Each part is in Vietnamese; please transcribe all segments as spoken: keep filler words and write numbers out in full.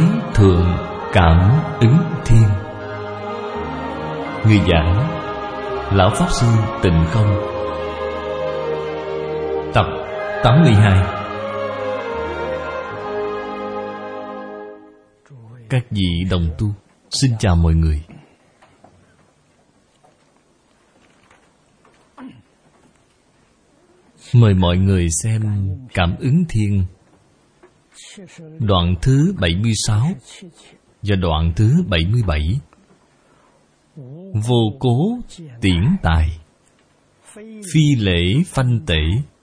Thượng Cảm Ứng Thiên. Người giảng Lão Pháp Sư Tịnh Không. Tập tám mươi hai. Các vị đồng tu, xin chào mọi người. Mời mọi người xem Cảm Ứng Thiên đoạn thứ bảy mươi sáu và đoạn thứ bảy mươi bảy. Vô cố tiễn tài, phi lễ phanh tể.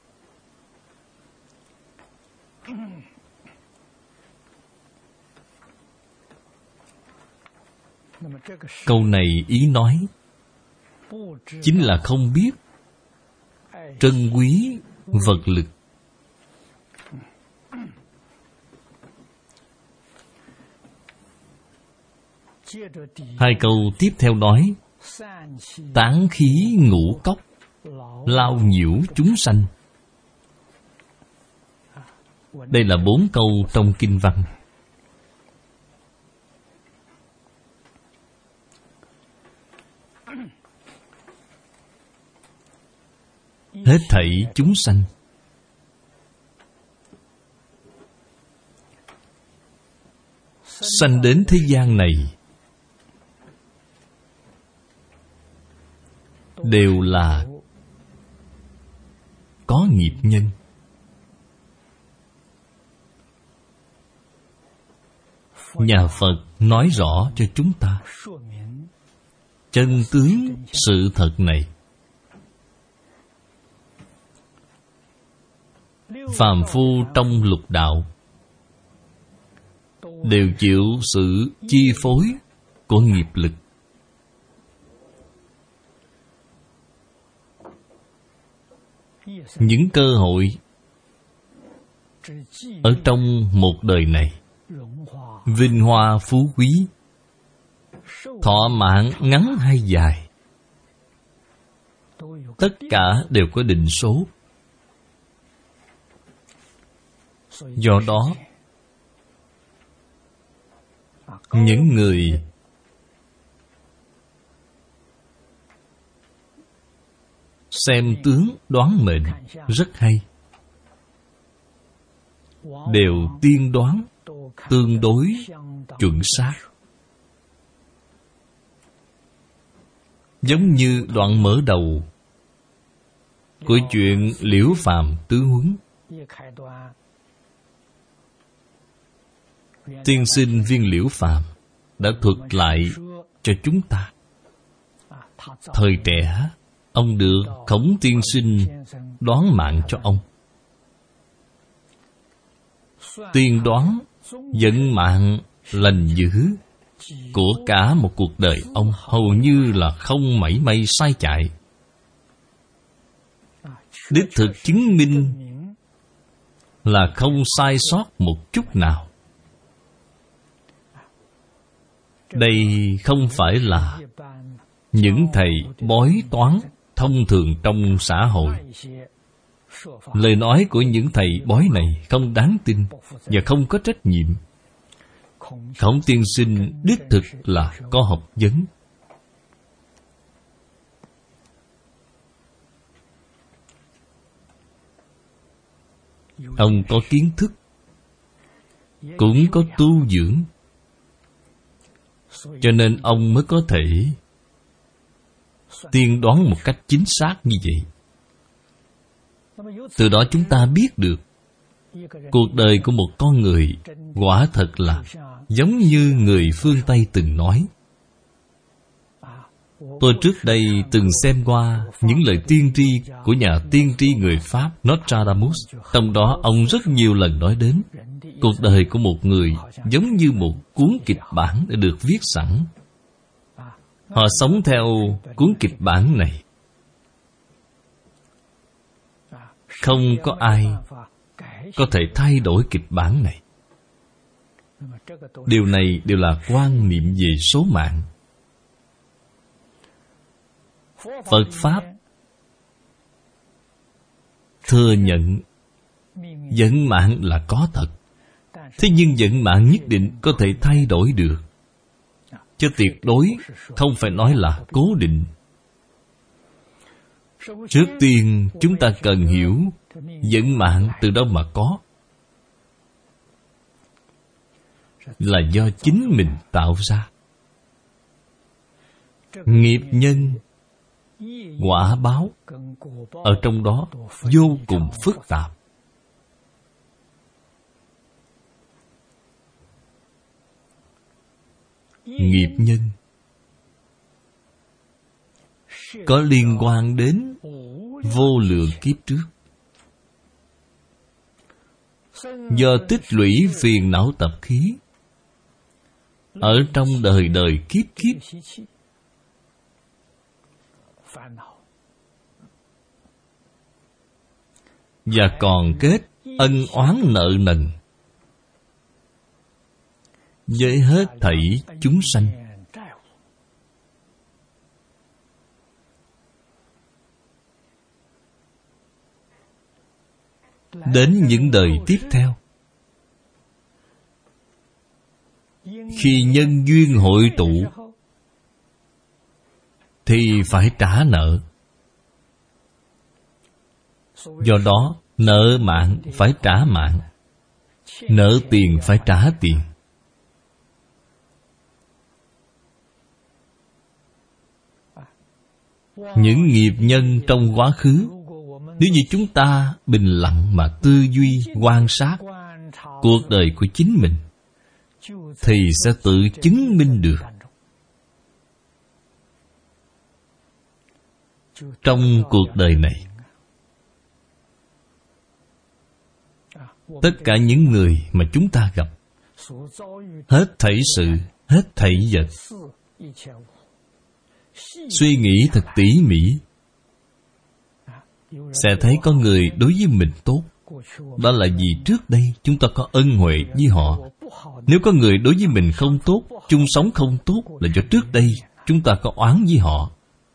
Câu này ý nói chính là không biết trân quý vật lực. Hai câu tiếp theo nói tán khí ngũ cốc, lao nhiễu chúng sanh. Đây là bốn câu trong kinh văn. Hết thảy chúng sanh sanh đến thế gian này đều là có nghiệp nhân. Nhà Phật nói rõ cho chúng ta chân tướng sự thật này. Phàm phu trong lục đạo đều chịu sự chi phối của nghiệp lực. Những cơ hội ở trong một đời này, vinh hoa phú quý, thọ mạng ngắn hay dài, tất cả đều có định số. Do đó, những người xem tướng đoán mệnh rất hay, đều tiên đoán tương đối chuẩn xác. Giống như đoạn mở đầu của chuyện Liễu Phàm tứ huấn. Tiên sinh Viên Liễu Phàm đã thuật lại cho chúng ta. Thời trẻ, ông được Khổng tiên sinh đoán mạng cho ông. Tiên đoán vận mạng lành dữ của cả một cuộc đời ông hầu như là không mảy may sai chạy. Đích thực chứng minh là không sai sót một chút nào. Đây không phải là những thầy bói toán thông thường trong xã hội. Lời nói của những thầy bói này không đáng tin và không có trách nhiệm. Khổng tiên sinh đích thực là có học vấn. Ông có kiến thức, cũng có tu dưỡng, cho nên ông mới có thể tiên đoán một cách chính xác như vậy. Từ đó chúng ta biết được cuộc đời của một con người quả thật là giống như người phương Tây từng nói. Tôi trước đây từng xem qua những lời tiên tri của nhà tiên tri người Pháp Nostradamus. Trong đó ông rất nhiều lần nói đến cuộc đời của một người giống như một cuốn kịch bản đã được viết sẵn. Họ sống theo cuốn kịch bản này. Không có ai có thể thay đổi kịch bản này. Điều này đều là quan niệm về số mạng. Phật Pháp thừa nhận vận mạng là có thật, Thế nhưng vận mạng nhất định có thể thay đổi được, chứ tuyệt đối không phải nói là cố định. Trước tiên chúng ta cần hiểu vận mạng từ đâu mà có, là do chính mình tạo ra. Nghiệp nhân, quả báo ở trong đó vô cùng phức tạp. Nghiệp nhân có liên quan đến vô lượng kiếp trước, do tích lũy phiền não tập khí ở trong đời đời kiếp kiếp, và còn kết ân oán nợ nần với hết thảy chúng sanh. Đến những đời tiếp theo, khi nhân duyên hội tụ thì phải trả nợ. Do đó nợ mạng phải trả mạng, nợ tiền phải trả tiền. Những nghiệp nhân trong quá khứ, nếu như chúng ta bình lặng mà tư duy, quan sát cuộc đời của chính mình, thì sẽ tự chứng minh được. Trong cuộc đời này, tất cả những người mà chúng ta gặp, hết thảy sự, hết thảy vật, suy nghĩ thật tỉ mỉ, sẽ thấy có người đối với mình tốt. Đó là vì trước đây chúng ta có ân huệ với họ. Nếu có người đối với mình không tốt, chung sống không tốt, là do trước đây chúng ta có oán với họ.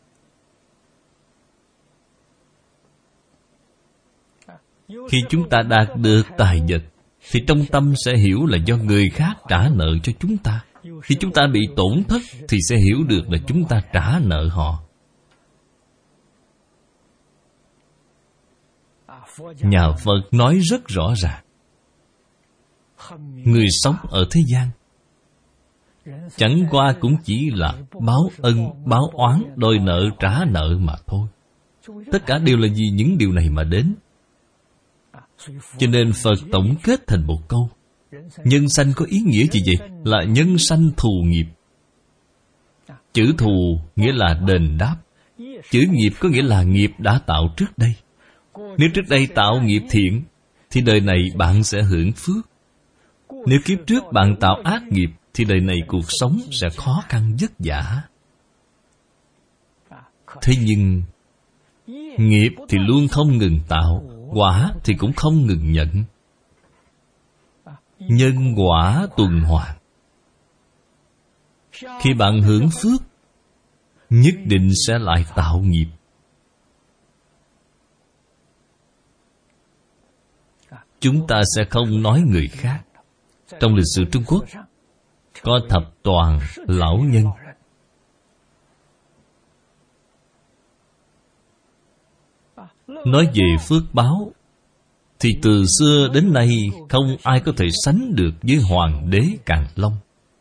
Khi chúng ta đạt được tài vật, thì trong tâm sẽ hiểu là do người khác trả nợ cho chúng ta. Khi chúng ta bị tổn thất, thì sẽ hiểu được là chúng ta trả nợ họ. Nhà Phật nói rất rõ ràng, người sống ở thế gian chẳng qua cũng chỉ là báo ân, báo oán, đòi nợ trả nợ mà thôi. Tất cả đều là vì những điều này mà đến. Cho nên Phật tổng kết thành một câu: nhân sanh có ý nghĩa gì vậy? Là nhân sanh thù nghiệp. Chữ thù nghĩa là đền đáp. Chữ nghiệp có nghĩa là nghiệp đã tạo trước đây. Nếu trước đây tạo nghiệp thiện, thì đời này bạn sẽ hưởng phước. Nếu kiếp trước bạn tạo ác nghiệp, thì đời này cuộc sống sẽ khó khăn vất vả. Thế nhưng nghiệp thì luôn không ngừng tạo, quả thì cũng không ngừng nhận. Nhân quả tuần hoàn. Khi bạn hưởng phước, nhất định sẽ lại tạo nghiệp. Chúng ta sẽ không nói người khác. Trong lịch sử Trung Quốc có thập toàn lão nhân. Nói về phước báo, thì từ xưa đến nay không ai có thể sánh được với Hoàng đế Càn Long.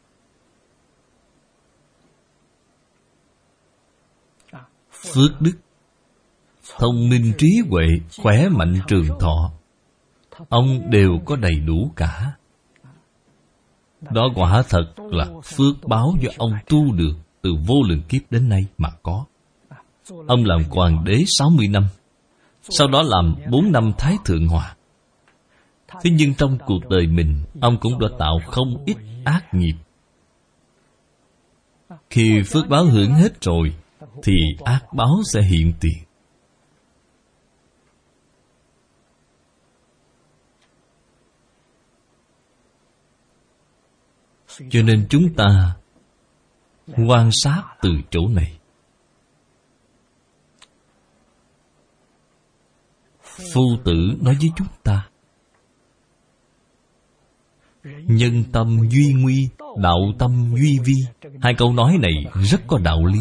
Phước đức, thông minh trí huệ, khỏe mạnh trường thọ, ông đều có đầy đủ cả. Đó quả thật là phước báo do ông tu được từ vô lượng kiếp đến nay mà có. Ông làm hoàng đế sáu mươi năm, sau đó làm bốn năm Thái Thượng Hòa. Thế nhưng trong cuộc đời mình, ông cũng đã tạo không ít ác nghiệp. Khi phước báo hưởng hết rồi, thì ác báo sẽ hiện tiền. Cho nên chúng ta quan sát từ chỗ này. Phu tử nói với chúng ta, Nhân tâm duy nguy, đạo tâm duy vi. Hai câu nói này rất có đạo lý.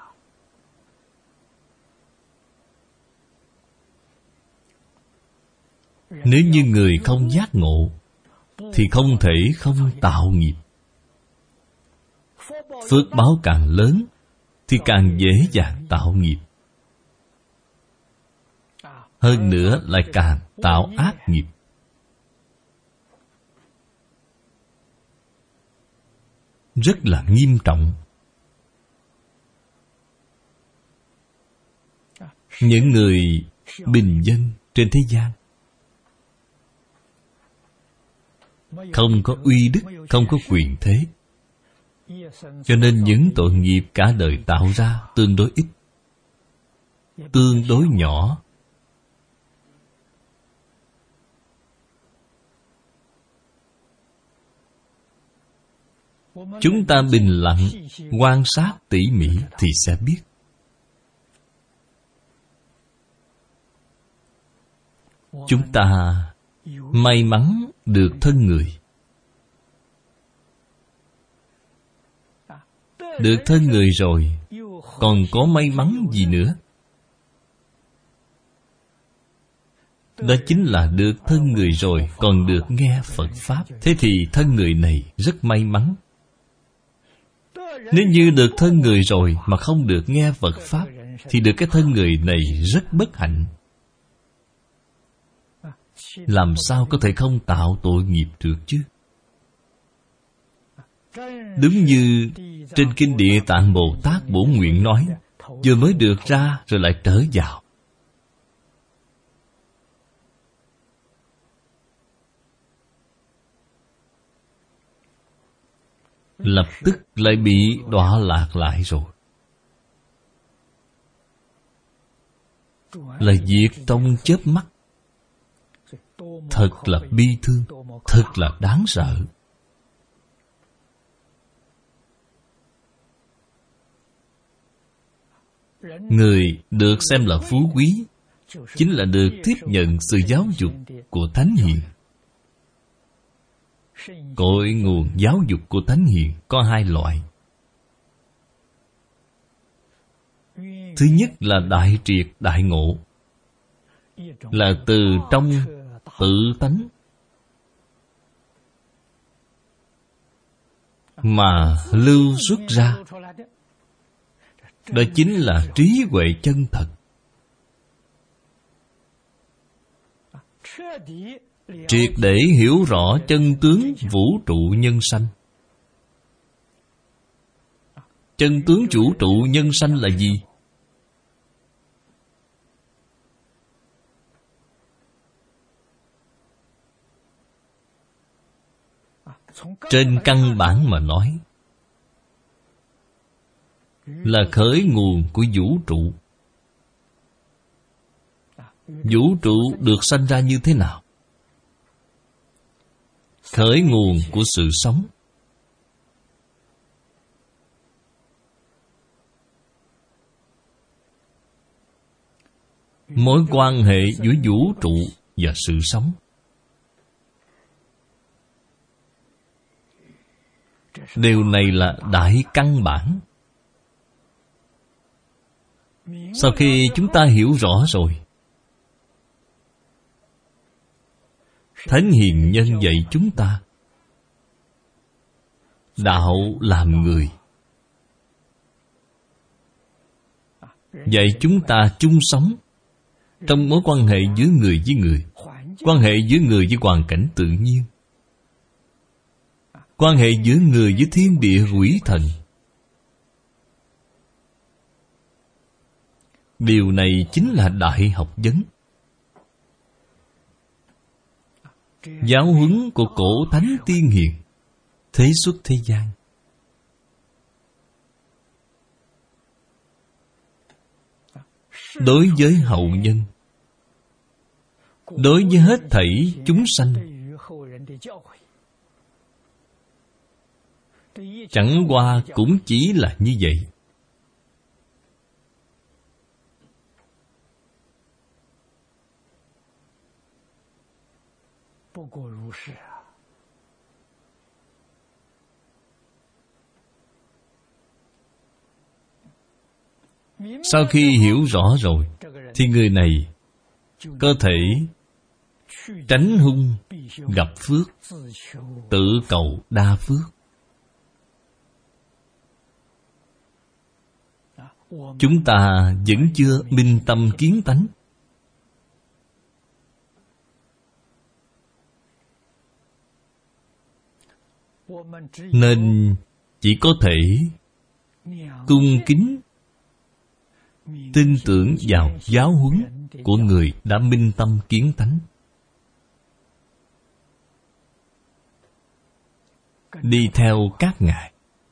Nếu như người không giác ngộ thì không thể không tạo nghiệp. Phước báo càng lớn thì càng dễ dàng tạo nghiệp. Hơn nữa lại càng tạo ác nghiệp. Rất là nghiêm trọng. Những người bình dân trên thế gian không có uy đức, không có quyền thế, cho nên những tội nghiệp cả đời tạo ra tương đối ít, tương đối nhỏ. Chúng ta bình lặng quan sát tỉ mỉ thì sẽ biết. Chúng ta may mắn được thân người. Được thân người rồi, còn có may mắn gì nữa? Đó chính là được thân người rồi, còn được nghe Phật Pháp. Thế thì thân người này rất may mắn. Nếu như được thân người rồi mà không được nghe Phật Pháp, thì được cái thân người này rất bất hạnh. Làm sao có thể không tạo tội nghiệp được chứ? Đúng như trên Kinh Địa Tạng Bồ Tát Bổn Nguyện nói, vừa mới được ra rồi lại trở vào. Lập tức lại bị đọa lạc lại rồi. Là diệt trong chớp mắt. Thật là bi thương, thật là đáng sợ. Người được xem là phú quý chính là được tiếp nhận sự giáo dục của Thánh Hiền. Cội nguồn giáo dục của Thánh Hiền có hai loại. Thứ nhất là đại triệt đại ngộ, là từ trong tự tánh mà lưu xuất ra. Đó chính là trí huệ chân thật, triệt để hiểu rõ chân tướng vũ trụ nhân sanh. Chân tướng vũ trụ nhân sanh là gì? Trên căn bản mà nói, là khởi nguồn của vũ trụ. Vũ trụ được sanh ra như thế nào? Khởi nguồn của sự sống. Mối quan hệ giữa vũ trụ và sự sống, điều này là đại căn bản. Sau khi chúng ta hiểu rõ rồi, Thánh Hiền Nhân dạy chúng ta đạo làm người, dạy chúng ta chung sống trong mối quan hệ giữa người với người, quan hệ giữa người với hoàn cảnh tự nhiên, quan hệ giữa người với thiên địa quỷ thần. Điều này chính là đại học vấn. Giáo huấn của cổ thánh tiên hiền thế xuất thế gian. Đối với hậu nhân, đối với hết thảy chúng sanh, chẳng qua cũng chỉ là như vậy. Sau khi hiểu rõ rồi thì người này có thể tránh hung gặp phước, tự cầu đa phước. Chúng ta vẫn chưa minh tâm kiến tánh, nên chỉ có thể cung kính tin tưởng vào giáo huấn của người đã minh tâm kiến tánh, đi theo các ngài.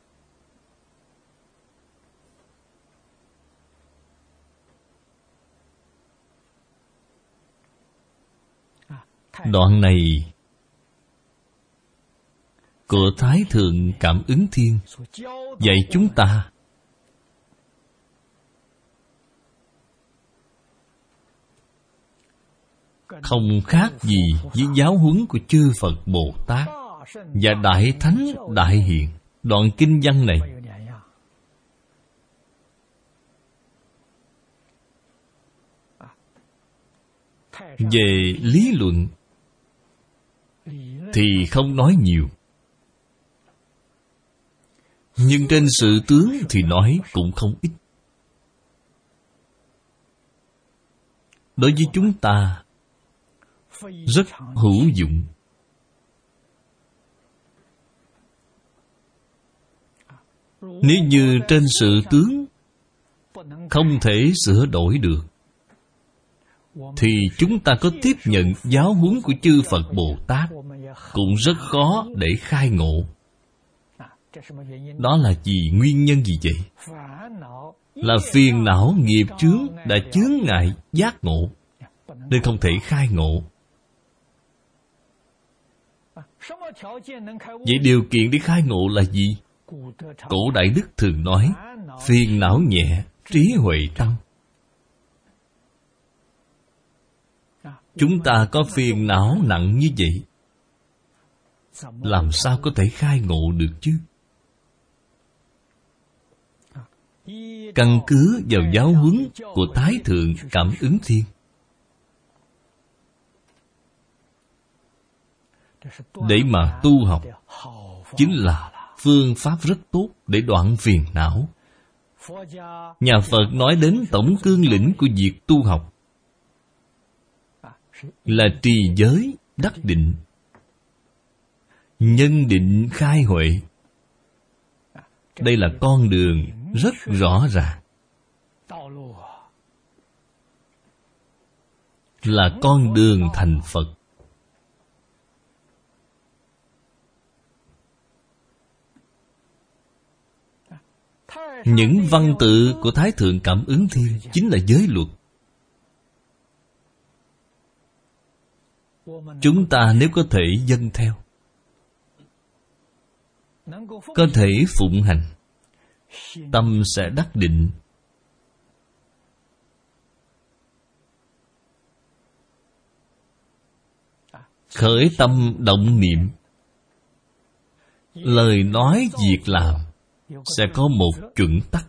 Đoạn này của Thái Thượng Cảm Ứng Thiên dạy chúng ta không khác gì với giáo huấn của chư Phật Bồ Tát và Đại Thánh Đại Hiện. Đoạn kinh văn này về lý luận thì không nói nhiều, nhưng trên sự tướng thì nói cũng không ít. Đối với chúng ta rất hữu dụng. Nếu như trên sự tướng không thể sửa đổi được, thì chúng ta có tiếp nhận giáo huấn của chư Phật Bồ Tát cũng rất khó để khai ngộ. Đó là gì? Nguyên nhân gì vậy? Là phiền não nghiệp chướng đã chướng ngại giác ngộ, nên không thể khai ngộ. Vậy điều kiện để khai ngộ là gì? Cổ Đại Đức thường nói, phiền não nhẹ, trí huệ tăng. Chúng ta có phiền não nặng như vậy, làm sao có thể khai ngộ được chứ? Căn cứ vào giáo huấn của Thái Thượng Cảm Ứng Thiên, để mà tu học chính là phương pháp rất tốt để đoạn phiền não. Nhà Phật nói đến tổng cương lĩnh của việc tu học là trì giới đắc định, nhân định khai huệ. Đây là con đường rất rõ ràng, là con đường thành Phật. Những văn tự của Thái Thượng Cảm Ứng Thiên chính là giới luật. Chúng ta nếu có thể dâng theo, có thể phụng hành, tâm sẽ đắc định. Khởi tâm động niệm, lời nói việc làm sẽ có một chuẩn tắc.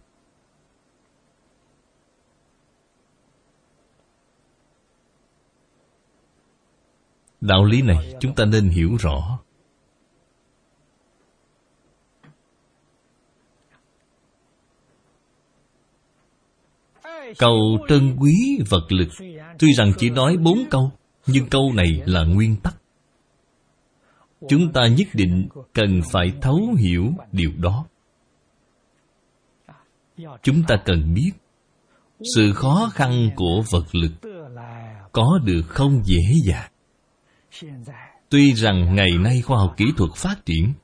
Đạo lý này chúng ta nên hiểu rõ. Cầu trân quý vật lực, tuy rằng chỉ nói bốn câu, nhưng câu này là nguyên tắc. Chúng ta nhất định cần phải thấu hiểu điều đó. Chúng ta cần biết sự khó khăn của vật lực có được không dễ dàng. Tuy rằng ngày nay khoa học kỹ thuật phát triển,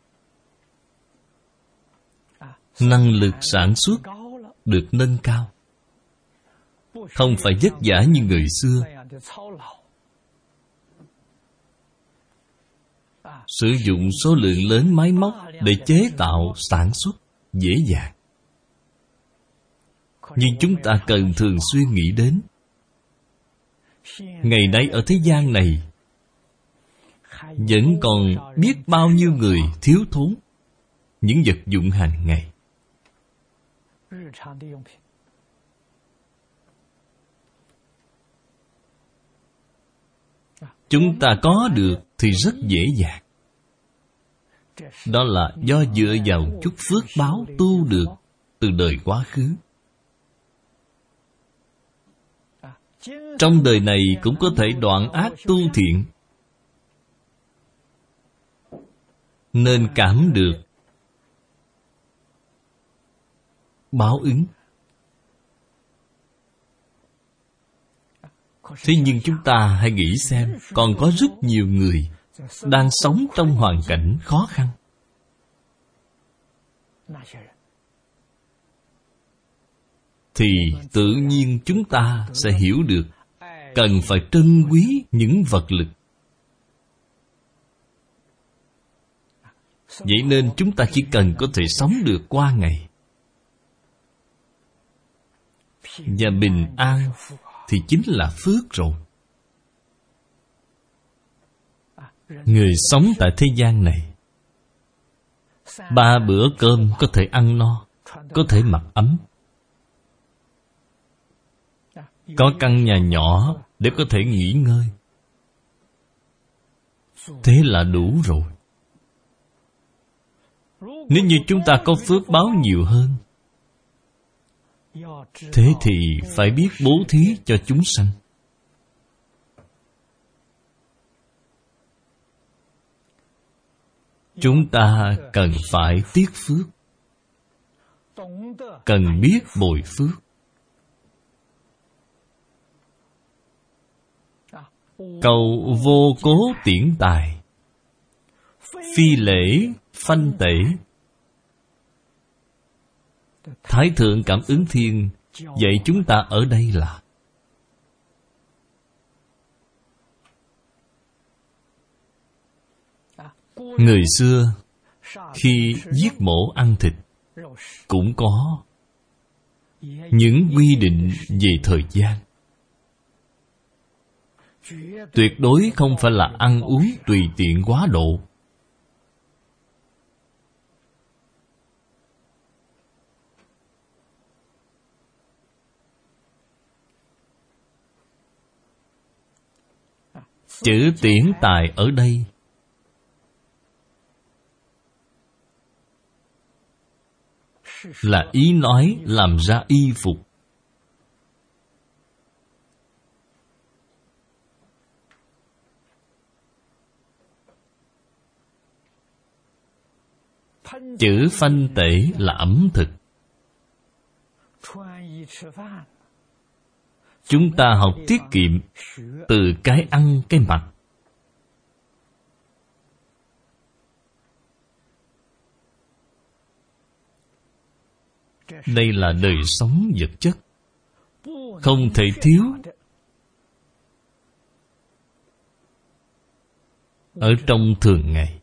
năng lực sản xuất được nâng cao, không phải vất vả như người xưa. Sử dụng số lượng lớn máy móc để chế tạo sản xuất dễ dàng. Nhưng chúng ta cần thường xuyên nghĩ đến, ngày nay ở thế gian này vẫn còn biết bao nhiêu người thiếu thốn những vật dụng hàng ngày. chúng ta có được thì rất dễ dàng. Đó là do dựa vào chút phước báo tu được từ đời quá khứ. Trong đời này cũng có thể đoạn ác tu thiện, nên cảm được báo ứng. Thế nhưng chúng ta hãy nghĩ xem, còn có rất nhiều người đang sống trong hoàn cảnh khó khăn. Thì tự nhiên chúng ta sẽ hiểu được cần phải trân quý những vật lực. Vậy nên chúng ta chỉ cần có thể sống được qua ngày và bình an thì chính là phước rồi. Người sống tại thế gian này, ba bữa cơm có thể ăn no, có thể mặc ấm, có căn nhà nhỏ để có thể nghỉ ngơi, thế là đủ rồi. Nếu như chúng ta có phước báo nhiều hơn, thế thì phải biết bố thí cho chúng sanh. Chúng ta cần phải tiếc phước, cần biết bồi phước. Cầu vô cố tiễn tài, phi lễ phanh tể. Thái thượng Cảm Ứng Thiên dạy chúng ta ở đây là người xưa khi giết mổ ăn thịt cũng có những quy định về thời gian. Tuyệt đối không phải là ăn uống tùy tiện quá độ. Chữ tiễn tài ở đây là ý nói làm ra y phục. Chữ phanh tể là ẩm thực. Chúng ta học tiết kiệm từ cái ăn cái mặc. Đây là đời sống vật chất, không thể thiếu. Ở trong thường ngày,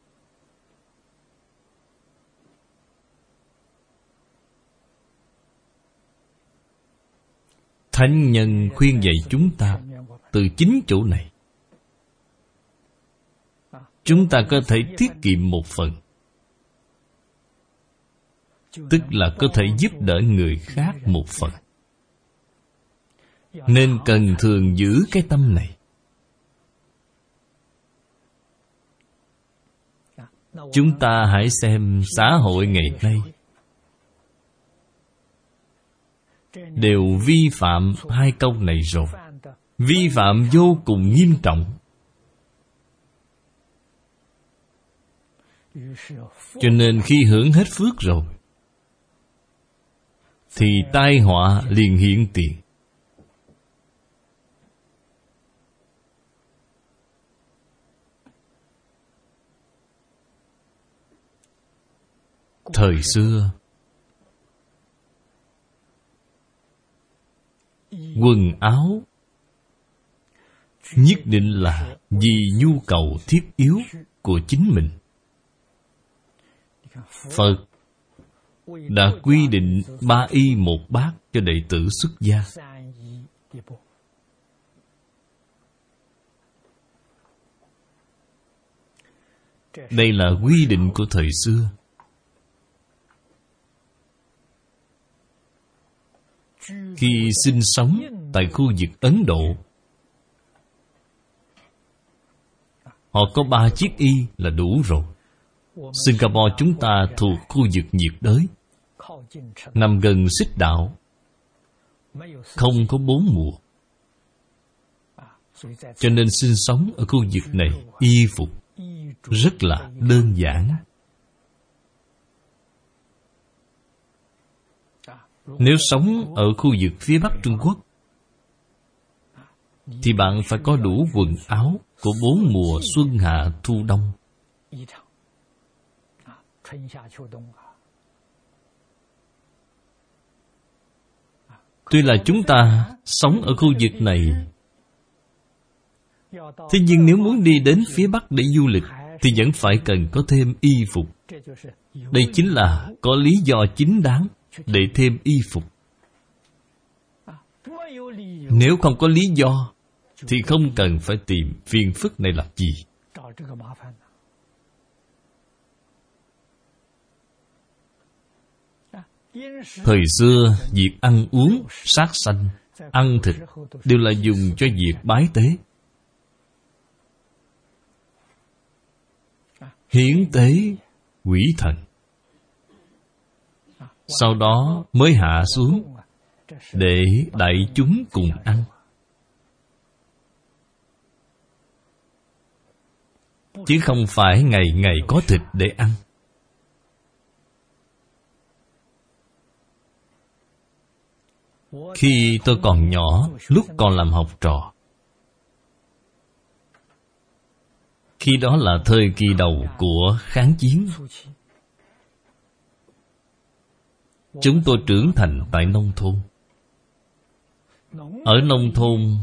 Thánh nhân khuyên dạy chúng ta từ chính chỗ này. Chúng ta có thể tiết kiệm một phần, tức là có thể giúp đỡ người khác một phần. Nên cần thường giữ cái tâm này. Chúng ta hãy xem xã hội ngày nay đều vi phạm hai câu này rồi. Vi phạm vô cùng nghiêm trọng. Cho nên khi hưởng hết phước rồi thì tai họa liền hiện tiền. Thời xưa, quần áo nhất định là vì nhu cầu thiết yếu của chính mình. Phật đã quy định ba y một bát cho đệ tử xuất gia. Đây là quy định của thời xưa. Khi sinh sống tại khu vực Ấn Độ, Họ có ba chiếc y là đủ rồi. Singapore chúng ta thuộc khu vực nhiệt đới, nằm gần xích đạo, không có bốn mùa. Cho nên sinh sống ở khu vực này, y phục rất là đơn giản. Nếu sống ở khu vực phía Bắc Trung Quốc thì bạn phải có đủ quần áo của bốn mùa xuân hạ thu đông. Tuy là chúng ta sống ở khu vực này, thế nhưng nếu muốn đi đến phía Bắc để du lịch thì vẫn phải cần có thêm y phục. Đây chính là có lý do chính đáng để thêm y phục. Nếu không có lý do thì không cần phải tìm phiền phức này làm gì. Thời xưa, việc ăn uống, sát sanh, ăn thịt đều là dùng cho việc bái tế, hiến tế quỷ thần. Sau đó mới hạ xuống để đại chúng cùng ăn. Chứ không phải ngày ngày có thịt để ăn. Khi tôi còn nhỏ, lúc còn làm học trò, khi đó là thời kỳ đầu của kháng chiến, chúng tôi trưởng thành tại nông thôn. Ở nông thôn,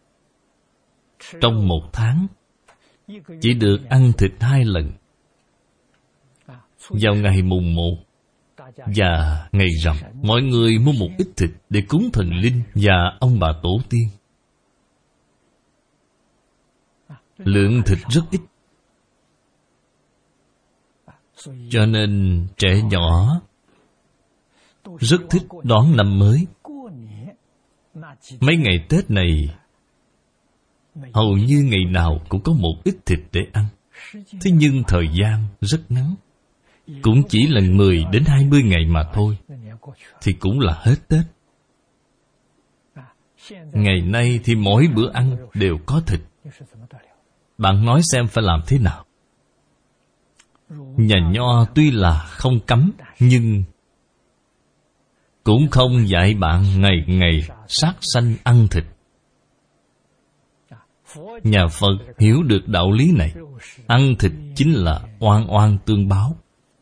trong một tháng chỉ được ăn thịt hai lần, vào ngày mùng một và ngày rằm. Mọi người mua một ít thịt để cúng thần linh và ông bà tổ tiên. Lượng thịt rất ít, cho nên trẻ nhỏ rất thích đón năm mới. Mấy ngày Tết này hầu như ngày nào cũng có một ít thịt để ăn. Thế nhưng thời gian rất ngắn, cũng chỉ là mười đến hai mươi ngày mà thôi, thì cũng là hết Tết. Ngày nay thì mỗi bữa ăn đều có thịt. Bạn nói xem phải làm thế nào? Nhà Nho tuy là không cấm, nhưng cũng không dạy bạn ngày ngày sát sanh ăn thịt. Nhà Phật hiểu được đạo lý này. Ăn thịt chính là oan oan tương báo.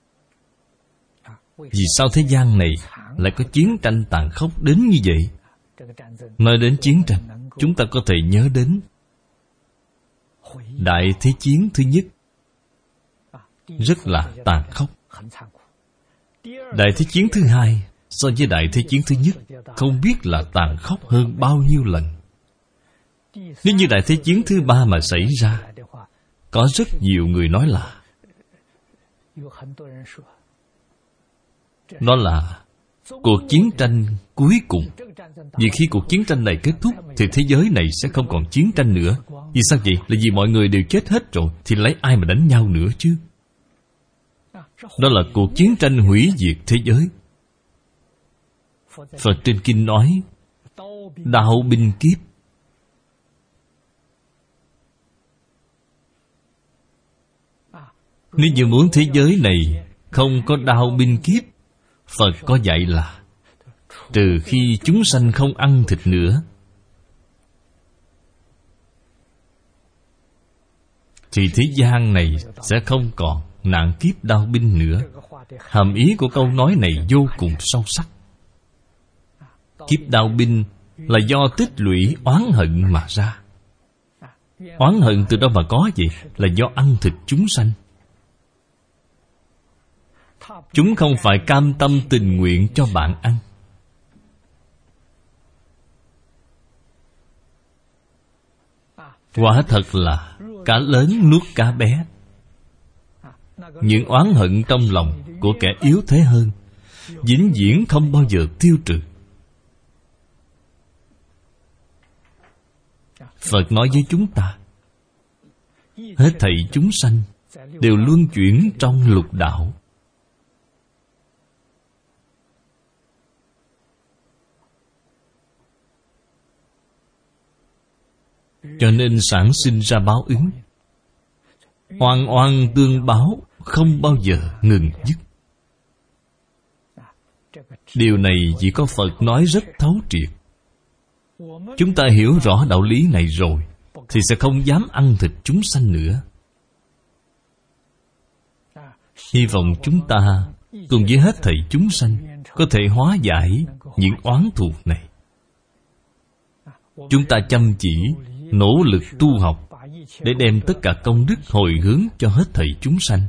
Vì sao thế gian này lại có chiến tranh tàn khốc đến như vậy? Nói đến chiến tranh, chúng ta có thể nhớ đến Đại Thế Chiến thứ nhất, rất là tàn khốc. Đại Thế Chiến thứ hai so với Đại Thế Chiến thứ nhất không biết là tàn khốc hơn bao nhiêu lần. Nếu như Đại Thế Chiến thứ ba mà xảy ra, có rất nhiều người nói là nó là cuộc chiến tranh cuối cùng. Vì khi cuộc chiến tranh này kết thúc thì thế giới này sẽ không còn chiến tranh nữa. Vì sao vậy? Là vì mọi người đều chết hết rồi, thì lấy ai mà đánh nhau nữa chứ? Đó là cuộc chiến tranh hủy diệt thế giới. Phật trên kinh nói đạo binh kiếp. Nếu như muốn thế giới này không có đao binh kiếp, Phật có dạy là trừ khi chúng sanh không ăn thịt nữa, thì thế gian này sẽ không còn nạn kiếp đao binh nữa. Hàm ý của câu nói này vô cùng sâu sắc. Kiếp đao binh là do tích lũy oán hận mà ra. Oán hận từ đâu mà có vậy? Là do ăn thịt chúng sanh. Chúng không phải cam tâm tình nguyện cho bạn ăn. Quả thật là cá lớn nuốt cá bé. Những oán hận trong lòng của kẻ yếu thế hơn vĩnh viễn không bao giờ tiêu trừ. Phật nói với chúng ta, hết thảy chúng sanh đều luân chuyển trong lục đạo. Cho nên sản sinh ra báo ứng. Oan oan tương báo, không bao giờ ngừng dứt. Điều này chỉ có Phật nói rất thấu triệt. Chúng ta hiểu rõ đạo lý này rồi thì sẽ không dám ăn thịt chúng sanh nữa. Hy vọng chúng ta cùng với hết thảy chúng sanh có thể hóa giải những oán thù này. Chúng ta chăm chỉ nỗ lực tu học để đem tất cả công đức hồi hướng cho hết thảy chúng sanh.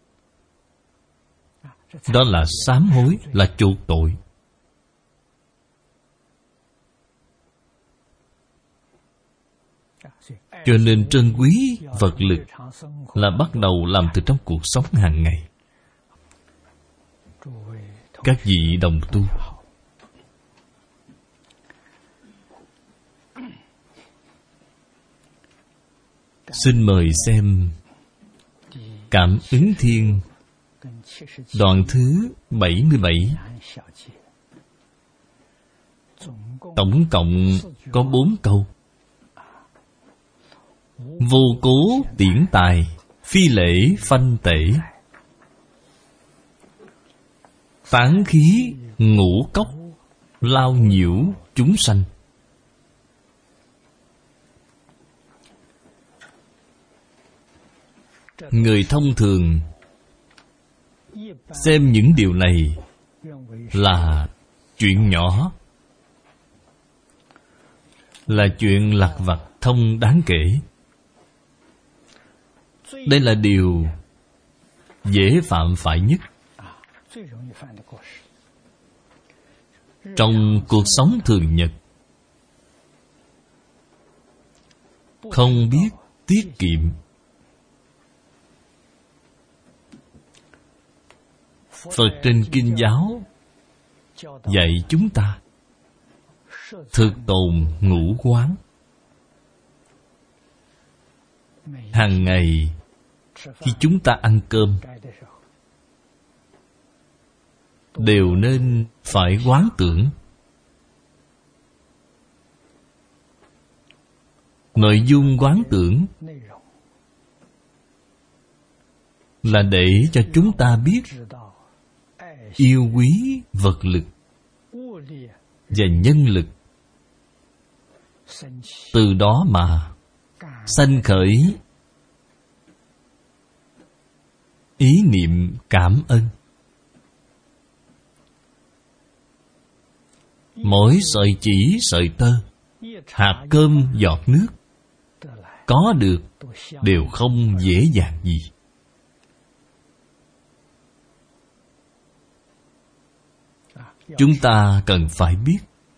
Đó là sám hối, là chuộc tội. Cho nên trân quý vật lực là bắt đầu làm từ trong cuộc sống hàng ngày. Các vị đồng tu, xin mời xem Cảm ứng Thiên đoạn thứ bảy mươi bảy. Tổng cộng có bốn câu. Vô cố tiễn tài, phi lễ phanh tể. Tán khí ngũ cốc, lao nhiễu chúng sanh. Người thông thường xem những điều này là chuyện nhỏ, là chuyện lặt vặt không đáng kể. Đây là điều dễ phạm phải nhất. Trong cuộc sống thường nhật, không biết tiết kiệm. Phật trên Kinh giáo dạy chúng ta thực tồn ngũ quán. Hàng ngày khi chúng ta ăn cơm đều nên phải quán tưởng. Nội dung quán tưởng là để cho chúng ta biết yêu quý vật lực và nhân lực, từ đó mà sanh khởi ý niệm cảm ơn. Mỗi sợi chỉ sợi tơ, hạt cơm giọt nước có được đều không dễ dàng gì. Chúng ta cần phải biết,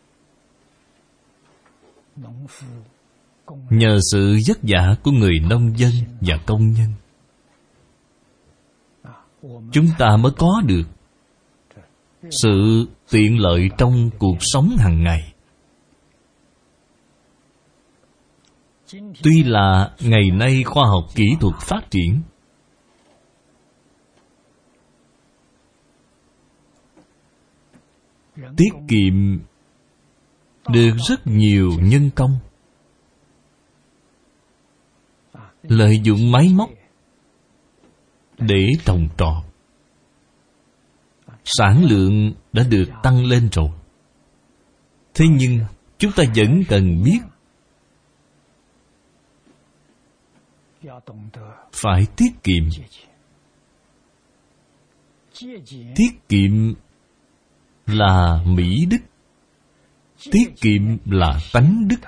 nhờ sự vất vả của người nông dân và công nhân, chúng ta mới có được sự tiện lợi trong cuộc sống hàng ngày. Tuy là ngày nay khoa học kỹ thuật phát triển, tiết kiệm được rất nhiều nhân công, lợi dụng máy móc để trồng trọt, sản lượng đã được tăng lên rồi. Thế nhưng chúng ta vẫn cần biết phải tiết kiệm. Tiết kiệm là mỹ đức, tiết kiệm là tánh đức.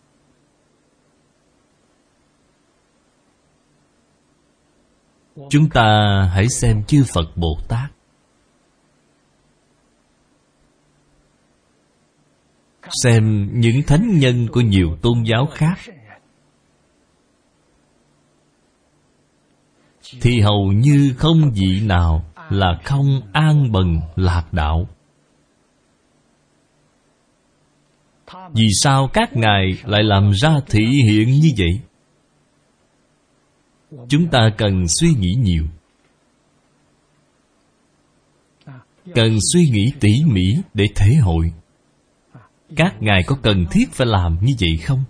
Chúng ta hãy xem chư Phật Bồ Tát, xem những thánh nhân của nhiều tôn giáo khác, thì hầu như không vị nào là không an bần lạc đạo. Vì sao các ngài lại làm ra thị hiện như vậy? Chúng ta cần suy nghĩ nhiều, cần suy nghĩ tỉ mỉ để thể hội. Các ngài có cần thiết phải làm như vậy không?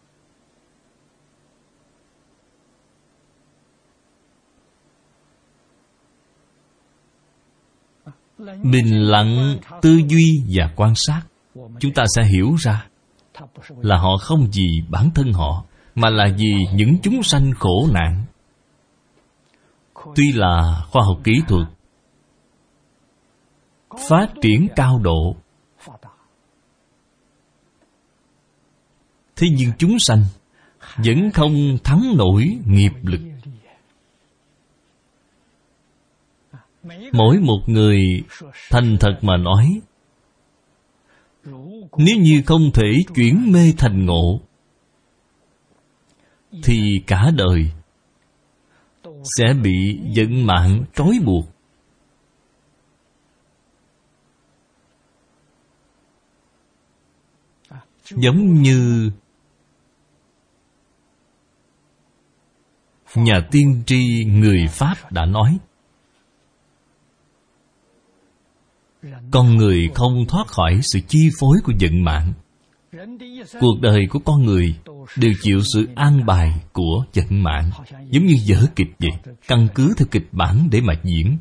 Bình lặng tư duy và quan sát, chúng ta sẽ hiểu ra là họ không vì bản thân họ, mà là vì những chúng sanh khổ nạn. Tuy là khoa học kỹ thuật phát triển cao độ, thế nhưng chúng sanh vẫn không thắng nổi nghiệp lực. Mỗi một người thành thật mà nói, nếu như không thể chuyển mê thành ngộ, thì cả đời sẽ bị vận mạng trói buộc. Giống như nhà tiên tri người Pháp đã nói, con người không thoát khỏi sự chi phối của vận mạng. Cuộc đời của con người đều chịu sự an bài của vận mạng, giống như vở kịch vậy, căn cứ theo kịch bản để mà diễn.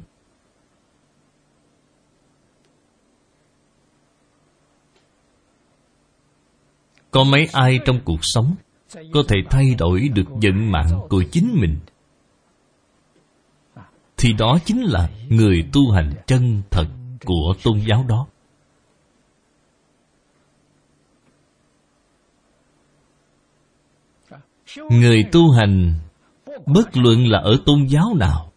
Có mấy ai trong cuộc sống có thể thay đổi được vận mạng của chính mình, thì đó chính là người tu hành chân thật của tôn giáo đó. Người tu hành, bất luận là ở tôn giáo nào,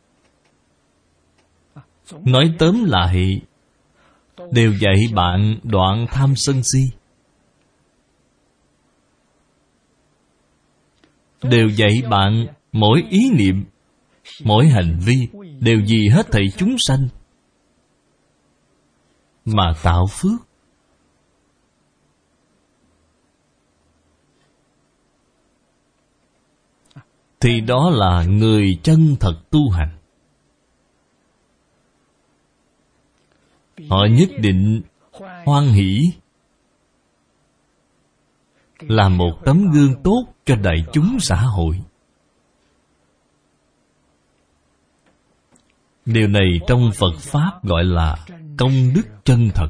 nói tóm lại, đều dạy bạn đoạn tham sân si, đều dạy bạn mỗi ý niệm, mỗi hành vi đều vì hết thảy chúng sanh mà tạo phước. Thì đó là người chân thật tu hành. Họ nhất định hoan hỷ làm một tấm gương tốt cho đại chúng xã hội. Điều này trong Phật Pháp gọi là công đức chân thật.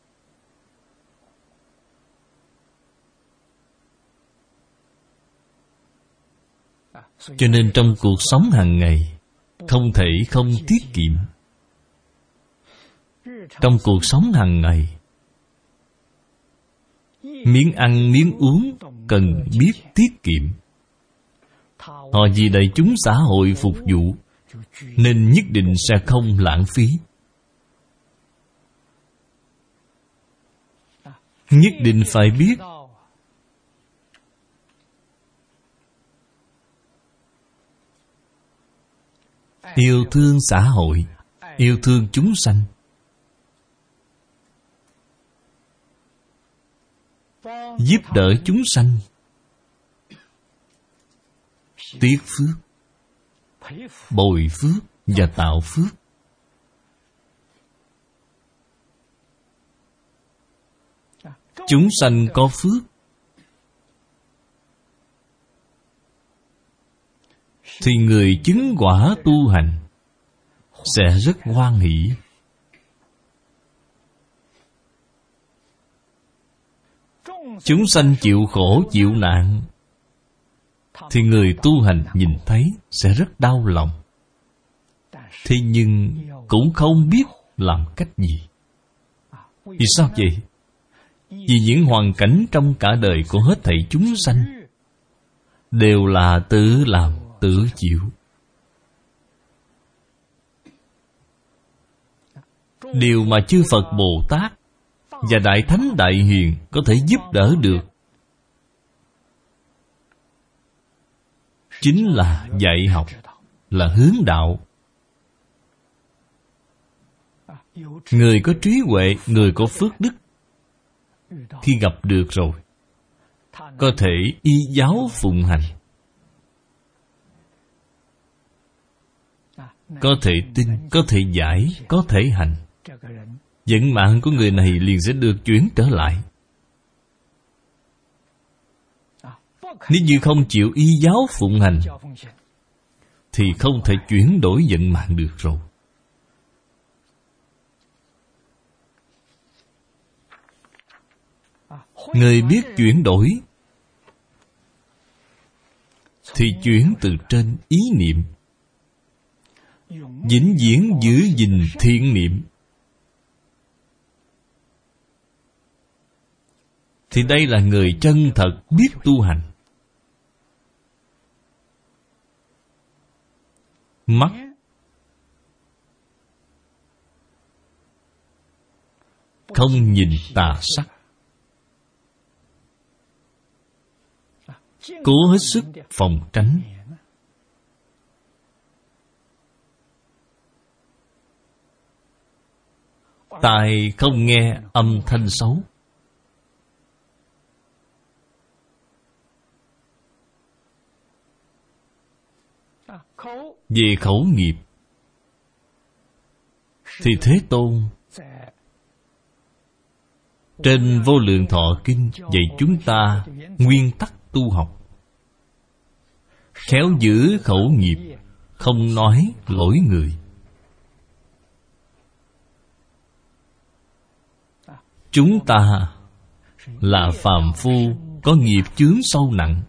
Cho nên trong cuộc sống hàng ngày không thể không tiết kiệm. Trong cuộc sống hàng ngày, miếng ăn miếng uống cần biết tiết kiệm. Họ vì đại chúng xã hội phục vụ, nên nhất định sẽ không lãng phí. Nhất định phải biết yêu thương xã hội, yêu thương chúng sanh, giúp đỡ chúng sanh, tiếc phước, bồi phước và tạo phước. Chúng sanh có phước thì người chứng quả tu hành sẽ rất hoan hỷ. Chúng sanh chịu khổ chịu nạn thì người tu hành nhìn thấy sẽ rất đau lòng. Thế nhưng cũng không biết làm cách gì. Vì sao vậy? Vì những hoàn cảnh trong cả đời của hết thảy chúng sanh đều là tự làm tự chịu. Điều mà chư Phật Bồ Tát và Đại Thánh Đại Hiền có thể giúp đỡ được chính là dạy học, là hướng đạo. Người có trí huệ, người có phước đức, khi gặp được rồi có thể y giáo phụng hành, có thể tin, có thể giải, có thể hành, vận mạng của người này liền sẽ được chuyển trở lại. Nếu như không chịu y giáo phụng hành thì không thể chuyển đổi vận mạng được rồi. Người biết chuyển đổi thì chuyển từ trên ý niệm, vĩnh viễn giữ gìn thiện niệm. Thì đây là người chân thật biết tu hành. Mắt không nhìn tà sắc, cố hết sức phòng tránh. Tai không nghe âm thanh xấu. Về khẩu nghiệp thì Thế Tôn trên Vô Lượng Thọ Kinh dạy chúng ta nguyên tắc tu học. Khéo giữ khẩu nghiệp, không nói lỗi người. Chúng ta là phàm phu, có nghiệp chướng sâu nặng.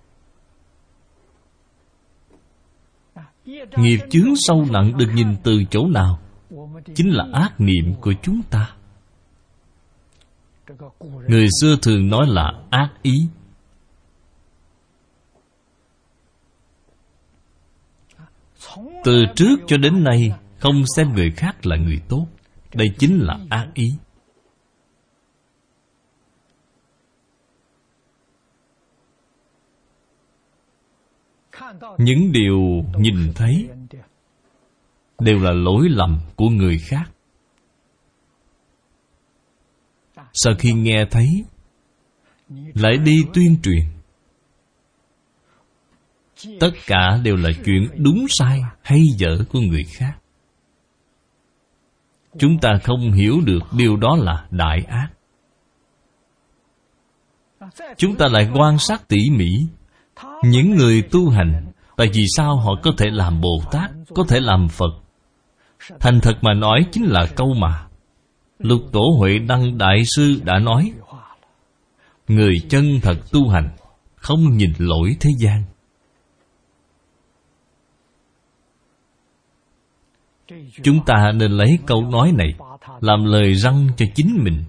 Nghiệp chướng sâu nặng được nhìn từ chỗ nào? Chính là ác niệm của chúng ta. Người xưa thường nói là ác ý. Từ trước cho đến nay không xem người khác là người tốt. Đây chính là ác ý. Những điều nhìn thấy đều là lỗi lầm của người khác. Sau khi nghe thấy lại đi tuyên truyền, tất cả đều là chuyện đúng sai hay dở của người khác. Chúng ta không hiểu được điều đó là đại ác. Chúng ta lại quan sát tỉ mỉ những người tu hành, tại vì sao họ có thể làm Bồ Tát, có thể làm Phật? Thành thật mà nói chính là câu mà Lục Tổ Huệ Đăng Đại Sư đã nói: người chân thật tu hành không nhìn lỗi thế gian. Chúng ta nên lấy câu nói này làm lời răn cho chính mình.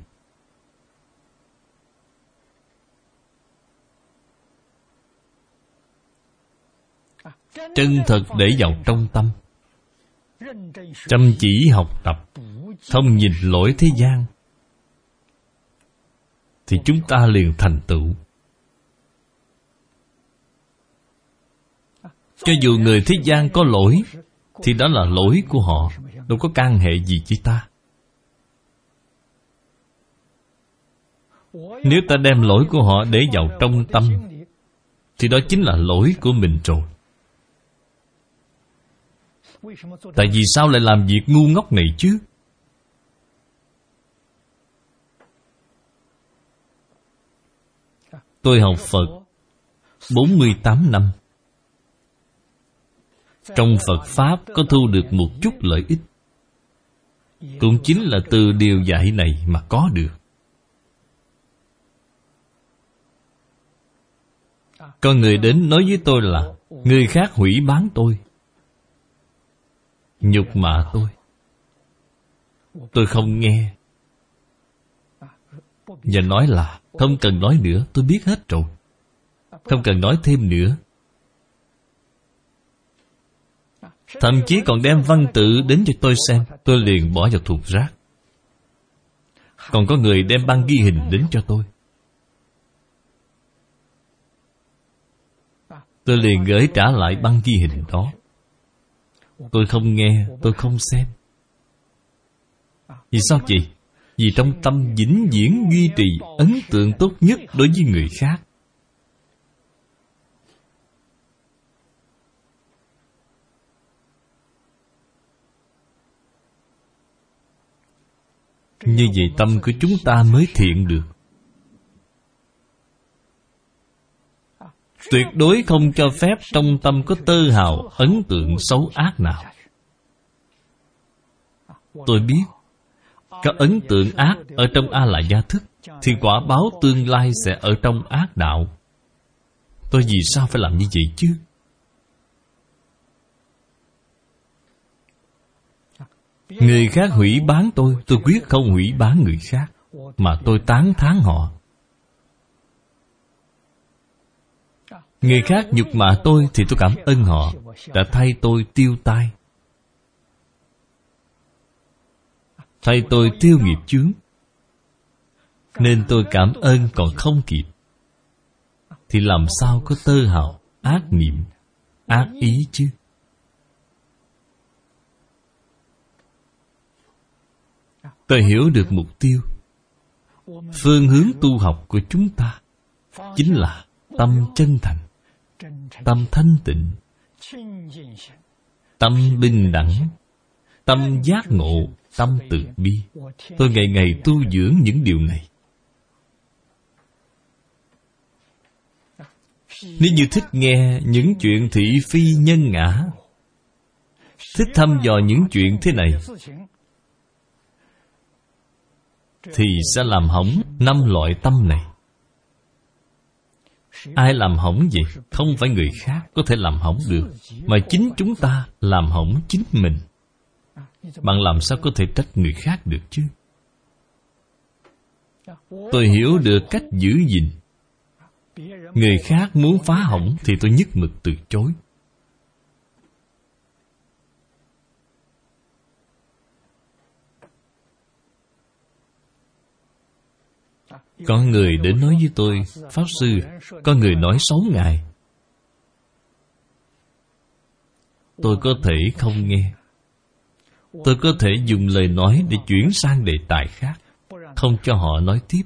Chân thật để vào trong tâm, chăm chỉ học tập, không nhìn lỗi thế gian, thì chúng ta liền thành tựu. Cho dù người thế gian có lỗi thì đó là lỗi của họ, đâu có can hệ gì với ta. Nếu ta đem lỗi của họ để vào trong tâm thì đó chính là lỗi của mình rồi. Tại vì sao lại làm việc ngu ngốc này chứ? Tôi học Phật bốn mươi tám năm. Trong Phật Pháp có thu được một chút lợi ích, cũng chính là từ điều dạy này mà có được. Có người đến nói với tôi là người khác hủy bán tôi, nhục mạ tôi. Tôi không nghe, và nói là không cần nói nữa, tôi biết hết rồi, không cần nói thêm nữa. Thậm chí còn đem văn tự đến cho tôi xem, tôi liền bỏ vào thùng rác. Còn có người đem băng ghi hình đến cho tôi, tôi liền gửi trả lại băng ghi hình đó. Tôi không nghe, tôi không xem. Vì sao vậy? Vì trong tâm vĩnh viễn duy trì ấn tượng tốt nhất đối với người khác. Như vậy tâm của chúng ta mới thiện được. Tuyệt đối không cho phép trong tâm có tơ hào ấn tượng xấu ác nào. Tôi biết có ấn tượng ác ở trong A-la-gia thức, thì quả báo tương lai sẽ ở trong ác đạo. Tôi vì sao phải làm như vậy chứ? Người khác hủy bán tôi, tôi quyết không hủy bán người khác, mà tôi tán thán họ. Người khác nhục mạ tôi thì tôi cảm ơn họ đã thay tôi tiêu tai, thay tôi tiêu nghiệp chướng. Nên tôi cảm ơn còn không kịp, thì làm sao có tơ hào ác niệm, ác ý chứ? Tôi hiểu được mục tiêu, phương hướng tu học của chúng ta chính là tâm chân thành, tâm thanh tịnh, tâm bình đẳng, tâm giác ngộ, tâm từ bi. Tôi ngày ngày tu dưỡng những điều này. Nếu như thích nghe những chuyện thị phi nhân ngã, thích thăm dò những chuyện thế này, thì sẽ làm hỏng năm loại tâm này. Ai làm hỏng vậy? Không phải người khác có thể làm hỏng được, mà chính chúng ta làm hỏng chính mình. Bạn làm sao có thể trách người khác được chứ? Tôi hiểu được cách giữ gìn. Người khác muốn phá hỏng thì tôi nhất mực từ chối. Có người đến nói với tôi: Pháp Sư, có người nói xấu Ngài. Tôi có thể không nghe. Tôi có thể dùng lời nói để chuyển sang đề tài khác, không cho họ nói tiếp.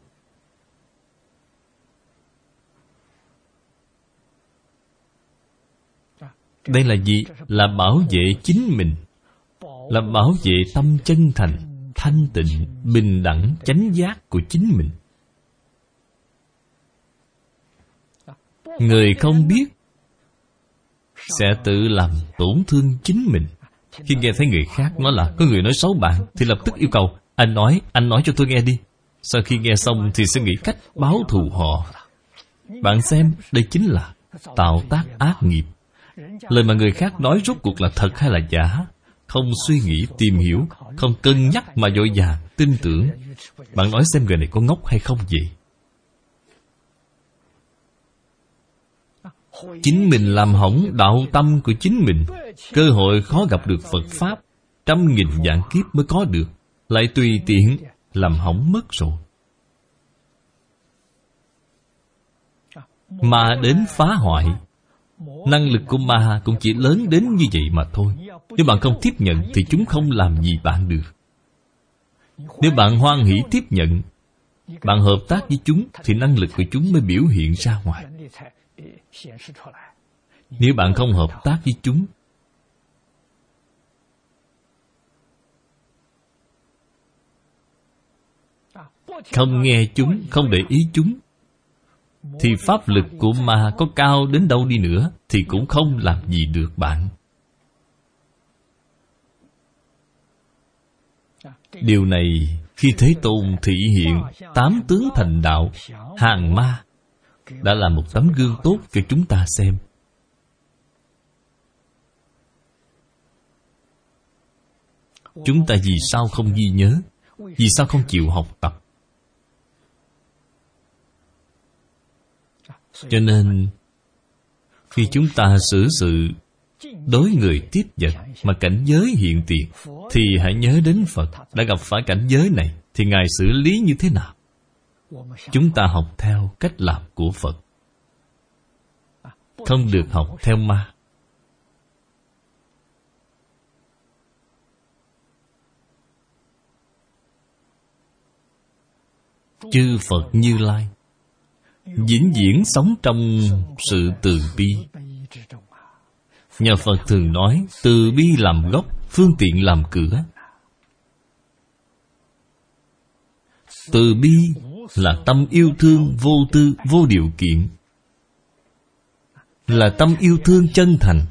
Đây là gì? Là bảo vệ chính mình, là bảo vệ tâm chân thành, thanh tịnh, bình đẳng, chánh giác của chính mình. Người không biết sẽ tự làm tổn thương chính mình. Khi nghe thấy người khác nói là có người nói xấu bạn, thì lập tức yêu cầu: Anh nói, anh nói cho tôi nghe đi. Sau khi nghe xong thì sẽ nghĩ cách báo thù họ. Bạn xem, đây chính là tạo tác ác nghiệp. Lời mà người khác nói rốt cuộc là thật hay là giả, không suy nghĩ tìm hiểu, không cân nhắc mà vội vàng tin tưởng. Bạn nói xem người này có ngốc hay không vậy? Chính mình làm hỏng đạo tâm của chính mình. Cơ hội khó gặp được Phật Pháp, trăm nghìn vạn kiếp mới có được, lại tùy tiện làm hỏng mất rồi. Ma đến phá hoại, năng lực của ma cũng chỉ lớn đến như vậy mà thôi. Nếu bạn không tiếp nhận thì chúng không làm gì bạn được. Nếu bạn hoan hỷ tiếp nhận, bạn hợp tác với chúng, thì năng lực của chúng mới biểu hiện ra ngoài. Nếu bạn không hợp tác với chúng, không nghe chúng, không để ý chúng, thì pháp lực của ma có cao đến đâu đi nữa thì cũng không làm gì được bạn. Điều này khi Thế Tôn thị hiện tám tướng thành đạo, hàng ma, đã là một tấm gương tốt cho chúng ta xem. Chúng ta vì sao không ghi nhớ? Vì sao không chịu học tập? Cho nên khi chúng ta xử sự đối người tiếp vật mà cảnh giới hiện tiền, thì hãy nhớ đến Phật đã gặp phải cảnh giới này, thì Ngài xử lý như thế nào? Chúng ta học theo cách làm của Phật, không được học theo ma. Chư Phật Như Lai vĩnh viễn sống trong sự từ bi. Nhà Phật thường nói từ bi làm gốc, phương tiện làm cửa. Từ bi là tâm yêu thương vô tư, vô điều kiện, là tâm yêu thương chân thành,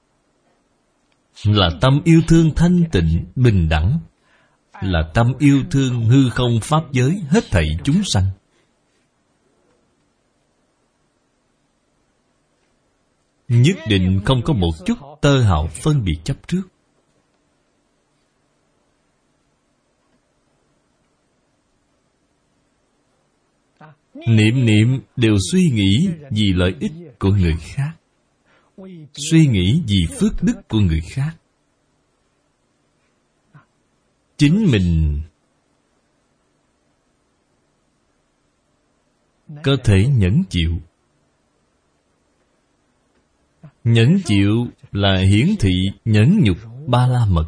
là tâm yêu thương thanh tịnh, bình đẳng, là tâm yêu thương hư không pháp giới hết thảy chúng sanh. Nhất định không có một chút tơ hào phân biệt chấp trước. Niệm niệm đều suy nghĩ vì lợi ích của người khác, suy nghĩ vì phước đức của người khác. Chính mình có thể nhẫn chịu. Nhẫn chịu là hiển thị nhẫn nhục ba la mật.